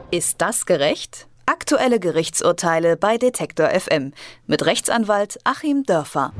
Ist das gerecht? Aktuelle Gerichtsurteile bei Detektor FM mit Rechtsanwalt Achim Dörfer.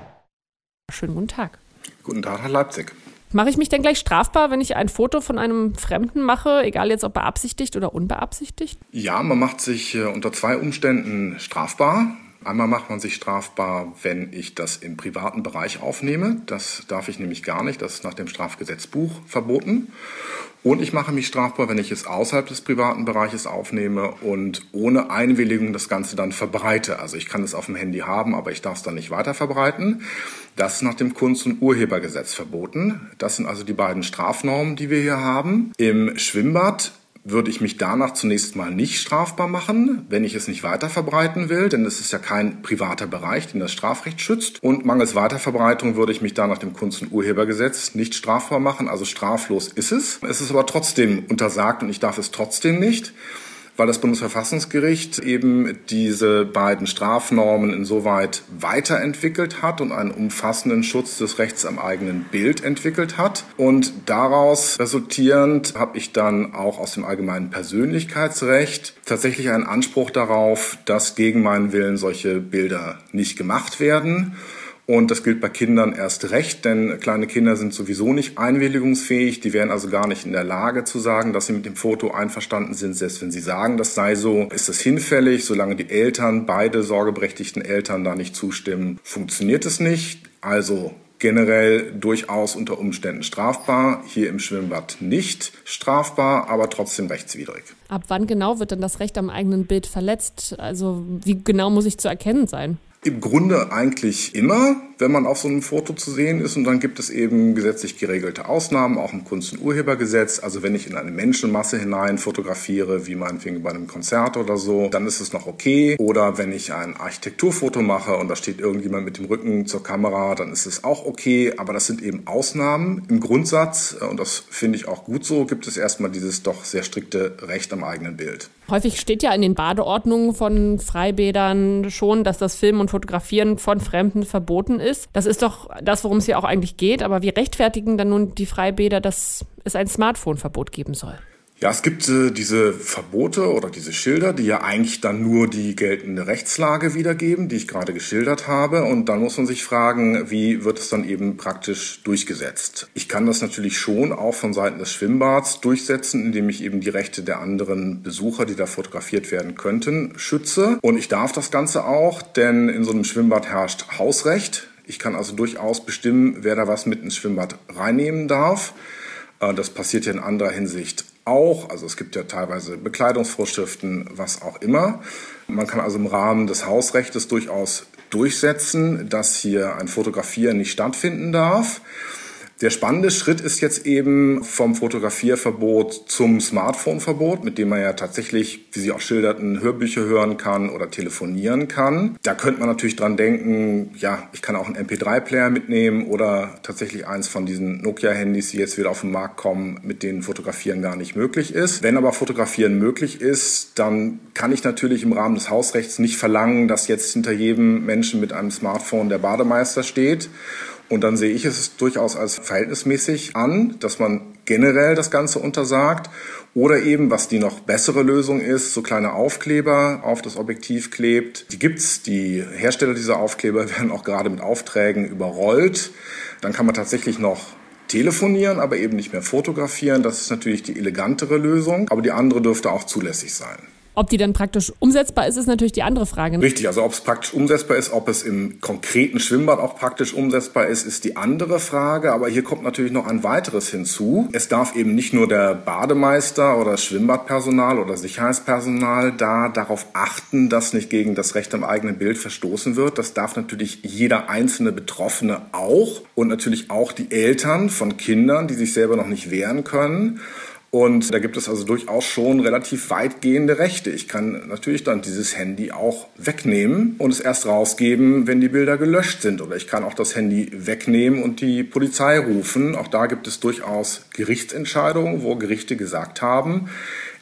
Schönen guten Tag. Guten Tag, Herr Leipzig. Mache ich mich denn gleich strafbar, wenn ich ein Foto von einem Fremden mache, egal jetzt ob beabsichtigt oder unbeabsichtigt? Ja, man macht sich unter zwei Umständen strafbar. Einmal macht man sich strafbar, wenn ich das im privaten Bereich aufnehme. Das darf ich nämlich gar nicht. Das ist nach dem Strafgesetzbuch verboten. Und ich mache mich strafbar, wenn ich es außerhalb des privaten Bereiches aufnehme und ohne Einwilligung das Ganze dann verbreite. Also ich kann es auf dem Handy haben, aber ich darf es dann nicht weiter verbreiten. Das ist nach dem Kunst- und Urhebergesetz verboten. Das sind also die beiden Strafnormen, die wir hier haben. Im Schwimmbad würde ich mich danach zunächst mal nicht strafbar machen, wenn ich es nicht weiter verbreiten will, denn es ist ja kein privater Bereich, den das Strafrecht schützt. Und mangels Weiterverbreitung würde ich mich da nach dem Kunst- und Urhebergesetz nicht strafbar machen, also straflos ist es. Es ist aber trotzdem untersagt und ich darf es trotzdem nicht, weil das Bundesverfassungsgericht eben diese beiden Strafnormen insoweit weiterentwickelt hat und einen umfassenden Schutz des Rechts am eigenen Bild entwickelt hat. Und daraus resultierend habe ich dann auch aus dem allgemeinen Persönlichkeitsrecht tatsächlich einen Anspruch darauf, dass gegen meinen Willen solche Bilder nicht gemacht werden. Und das gilt bei Kindern erst recht, denn kleine Kinder sind sowieso nicht einwilligungsfähig. Die wären also gar nicht in der Lage zu sagen, dass sie mit dem Foto einverstanden sind. Selbst wenn sie sagen, das sei so, ist das hinfällig. Solange die Eltern, beide sorgeberechtigten Eltern da nicht zustimmen, funktioniert es nicht. Also generell durchaus unter Umständen strafbar, hier im Schwimmbad nicht strafbar, aber trotzdem rechtswidrig. Ab wann genau wird denn das Recht am eigenen Bild verletzt? Also wie genau muss ich zu erkennen sein? Im Grunde eigentlich immer, wenn man auf so einem Foto zu sehen ist. Und dann gibt es eben gesetzlich geregelte Ausnahmen, auch im Kunst- und Urhebergesetz. Also wenn ich in eine Menschenmasse hinein fotografiere, wie meinetwegen bei einem Konzert oder so, dann ist es noch okay. Oder wenn ich ein Architekturfoto mache und da steht irgendjemand mit dem Rücken zur Kamera, dann ist es auch okay. Aber das sind eben Ausnahmen. Im Grundsatz, und das finde ich auch gut so, gibt es erstmal dieses doch sehr strikte Recht am eigenen Bild. Häufig steht ja in den Badeordnungen von Freibädern schon, dass das Filmen und Fotografieren von Fremden verboten ist. Das ist doch das, worum es hier auch eigentlich geht. Aber wie rechtfertigen dann nun die Freibäder, dass es ein Smartphone-Verbot geben soll? Ja, es gibt diese Verbote oder diese Schilder, die ja eigentlich dann nur die geltende Rechtslage wiedergeben, die ich gerade geschildert habe. Und dann muss man sich fragen, wie wird es dann eben praktisch durchgesetzt? Ich kann das natürlich schon auch von Seiten des Schwimmbads durchsetzen, indem ich eben die Rechte der anderen Besucher, die da fotografiert werden könnten, schütze. Und ich darf das Ganze auch, denn in so einem Schwimmbad herrscht Hausrecht. Ich kann also durchaus bestimmen, wer da was mit ins Schwimmbad reinnehmen darf. Das passiert ja in anderer Hinsicht auch. Also es gibt ja teilweise Bekleidungsvorschriften, was auch immer. Man kann also im Rahmen des Hausrechts durchaus durchsetzen, dass hier ein Fotografieren nicht stattfinden darf. Der spannende Schritt ist jetzt eben vom Fotografierverbot zum Smartphone-Verbot, mit dem man ja tatsächlich, wie Sie auch schilderten, Hörbücher hören kann oder telefonieren kann. Da könnte man natürlich dran denken, ja, ich kann auch einen MP3-Player mitnehmen oder tatsächlich eins von diesen Nokia-Handys, die jetzt wieder auf den Markt kommen, mit denen Fotografieren gar nicht möglich ist. Wenn aber Fotografieren möglich ist, dann kann ich natürlich im Rahmen des Hausrechts nicht verlangen, dass jetzt hinter jedem Menschen mit einem Smartphone der Bademeister steht. Und dann sehe ich es durchaus als verhältnismäßig an, dass man generell das Ganze untersagt. Oder eben, was die noch bessere Lösung ist, so kleine Aufkleber auf das Objektiv klebt. Die gibt's. Die Hersteller dieser Aufkleber werden auch gerade mit Aufträgen überrollt. Dann kann man tatsächlich noch telefonieren, aber eben nicht mehr fotografieren. Das ist natürlich die elegantere Lösung. Aber die andere dürfte auch zulässig sein. Ob die dann praktisch umsetzbar ist, ist natürlich die andere Frage. Richtig, also ob es praktisch umsetzbar ist, ob es im konkreten Schwimmbad auch praktisch umsetzbar ist, ist die andere Frage. Aber hier kommt natürlich noch ein weiteres hinzu. Es darf eben nicht nur der Bademeister oder das Schwimmbadpersonal oder Sicherheitspersonal darauf achten, dass nicht gegen das Recht am eigenen Bild verstoßen wird. Das darf natürlich jeder einzelne Betroffene auch und natürlich auch die Eltern von Kindern, die sich selber noch nicht wehren können. Und da gibt es also durchaus schon relativ weitgehende Rechte. Ich kann natürlich dann dieses Handy auch wegnehmen und es erst rausgeben, wenn die Bilder gelöscht sind. Oder ich kann auch das Handy wegnehmen und die Polizei rufen. Auch da gibt es durchaus Gerichtsentscheidungen, wo Gerichte gesagt haben,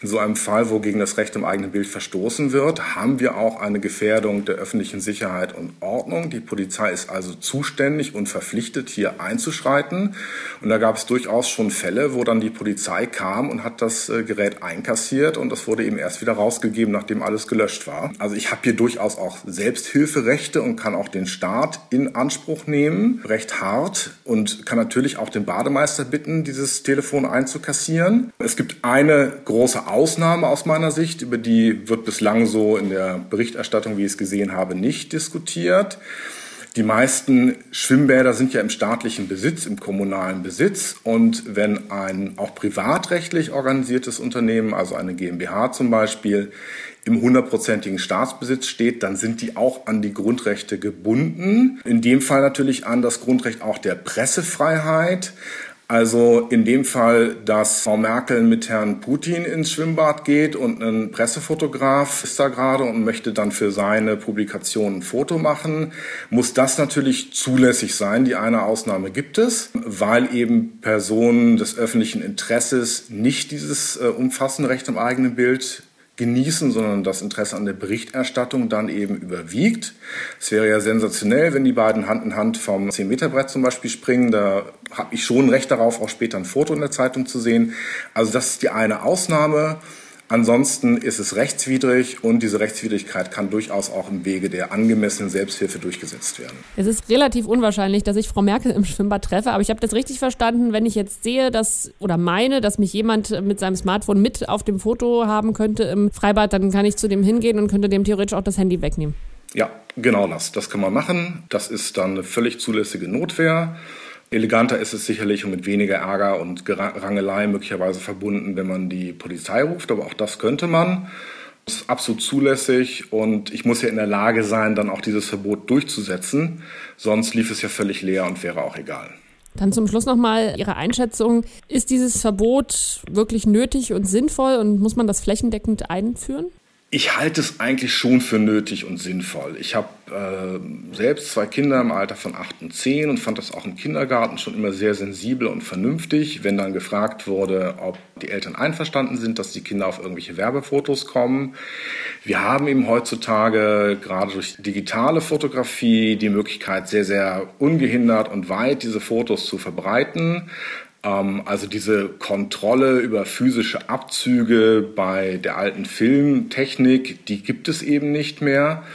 In so einem Fall, wo gegen das Recht am eigenen Bild verstoßen wird, haben wir auch eine Gefährdung der öffentlichen Sicherheit und Ordnung. Die Polizei ist also zuständig und verpflichtet, hier einzuschreiten. Und da gab es durchaus schon Fälle, wo dann die Polizei kam und hat das Gerät einkassiert und das wurde eben erst wieder rausgegeben, nachdem alles gelöscht war. Also ich habe hier durchaus auch Selbsthilferechte und kann auch den Staat in Anspruch nehmen, recht hart, und kann natürlich auch den Bademeister bitten, dieses Telefon einzukassieren. Es gibt eine große Ausnahme aus meiner Sicht, über die wird bislang so in der Berichterstattung, wie ich es gesehen habe, nicht diskutiert. Die meisten Schwimmbäder sind ja im staatlichen Besitz, im kommunalen Besitz. Und wenn ein auch privatrechtlich organisiertes Unternehmen, also eine GmbH zum Beispiel, im 100%igen Staatsbesitz steht, dann sind die auch an die Grundrechte gebunden. In dem Fall natürlich an das Grundrecht auch der Pressefreiheit. Also in dem Fall, dass Frau Merkel mit Herrn Putin ins Schwimmbad geht und ein Pressefotograf ist da gerade und möchte dann für seine Publikation ein Foto machen, muss das natürlich zulässig sein. Die eine Ausnahme gibt es, weil eben Personen des öffentlichen Interesses nicht dieses umfassende Recht am eigenen Bild genießen, sondern das Interesse an der Berichterstattung dann eben überwiegt. Es wäre ja sensationell, wenn die beiden Hand in Hand vom 10-Meter-Brett zum Beispiel springen. Da habe ich schon Recht darauf, auch später ein Foto in der Zeitung zu sehen. Also das ist die eine Ausnahme. Ansonsten ist es rechtswidrig und diese Rechtswidrigkeit kann durchaus auch im Wege der angemessenen Selbsthilfe durchgesetzt werden. Es ist relativ unwahrscheinlich, dass ich Frau Merkel im Schwimmbad treffe, aber ich habe das richtig verstanden, wenn ich jetzt sehe, dass mich jemand mit seinem Smartphone mit auf dem Foto haben könnte im Freibad, dann kann ich zu dem hingehen und könnte dem theoretisch auch das Handy wegnehmen. Ja, genau das. Das kann man machen. Das ist dann eine völlig zulässige Notwehr. Eleganter ist es sicherlich und mit weniger Ärger und Rangelei möglicherweise verbunden, wenn man die Polizei ruft. Aber auch das könnte man. Das ist absolut zulässig und ich muss ja in der Lage sein, dann auch dieses Verbot durchzusetzen. Sonst lief es ja völlig leer und wäre auch egal. Dann zum Schluss nochmal Ihre Einschätzung. Ist dieses Verbot wirklich nötig und sinnvoll und muss man das flächendeckend einführen? Ich halte es eigentlich schon für nötig und sinnvoll. Ich habe selbst 2 Kinder im Alter von 8 und 10 und fand das auch im Kindergarten schon immer sehr sensibel und vernünftig, wenn dann gefragt wurde, ob die Eltern einverstanden sind, dass die Kinder auf irgendwelche Werbefotos kommen. Wir haben eben heutzutage gerade durch digitale Fotografie die Möglichkeit, sehr, sehr ungehindert und weit diese Fotos zu verbreiten. Also diese Kontrolle über physische Abzüge bei der alten Filmtechnik, die gibt es eben nicht mehr.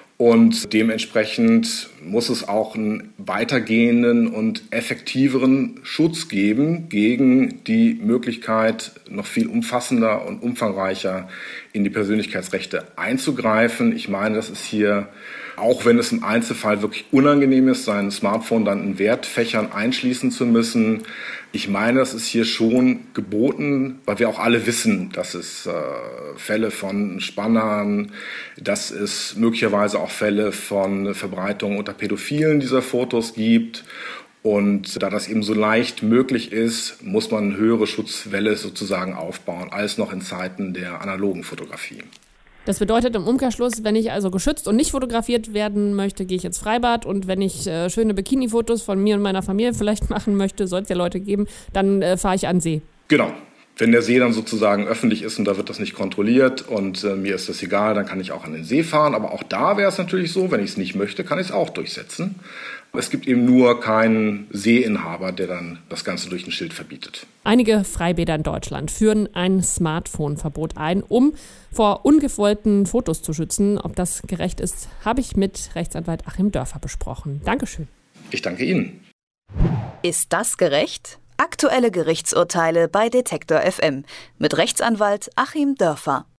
Und dementsprechend muss es auch einen weitergehenden und effektiveren Schutz geben gegen die Möglichkeit, noch viel umfassender und umfangreicher in die Persönlichkeitsrechte einzugreifen. Ich meine, das ist hier, auch wenn es im Einzelfall wirklich unangenehm ist, sein Smartphone dann in Wertfächern einschließen zu müssen. Ich meine, das ist hier schon geboten, weil wir auch alle wissen, dass es Fälle von Spannern, dass es möglicherweise auch Fälle von Verbreitung unter Pädophilen dieser Fotos gibt. Und da das eben so leicht möglich ist, muss man eine höhere Schutzwelle sozusagen aufbauen, als noch in Zeiten der analogen Fotografie. Das bedeutet im Umkehrschluss, wenn ich also geschützt und nicht fotografiert werden möchte, gehe ich ins Freibad und wenn ich schöne Bikini-Fotos von mir und meiner Familie vielleicht machen möchte, soll es ja Leute geben, dann fahre ich an den See. Genau. Wenn der See dann sozusagen öffentlich ist und da wird das nicht kontrolliert und mir ist das egal, dann kann ich auch an den See fahren. Aber auch da wäre es natürlich so, wenn ich es nicht möchte, kann ich es auch durchsetzen. Es gibt eben nur keinen Seeinhaber, der dann das Ganze durch ein Schild verbietet. Einige Freibäder in Deutschland führen ein Smartphone-Verbot ein, um vor ungewollten Fotos zu schützen. Ob das gerecht ist, habe ich mit Rechtsanwalt Achim Dörfer besprochen. Dankeschön. Ich danke Ihnen. Ist das gerecht? Aktuelle Gerichtsurteile bei Detektor FM mit Rechtsanwalt Achim Dörfer.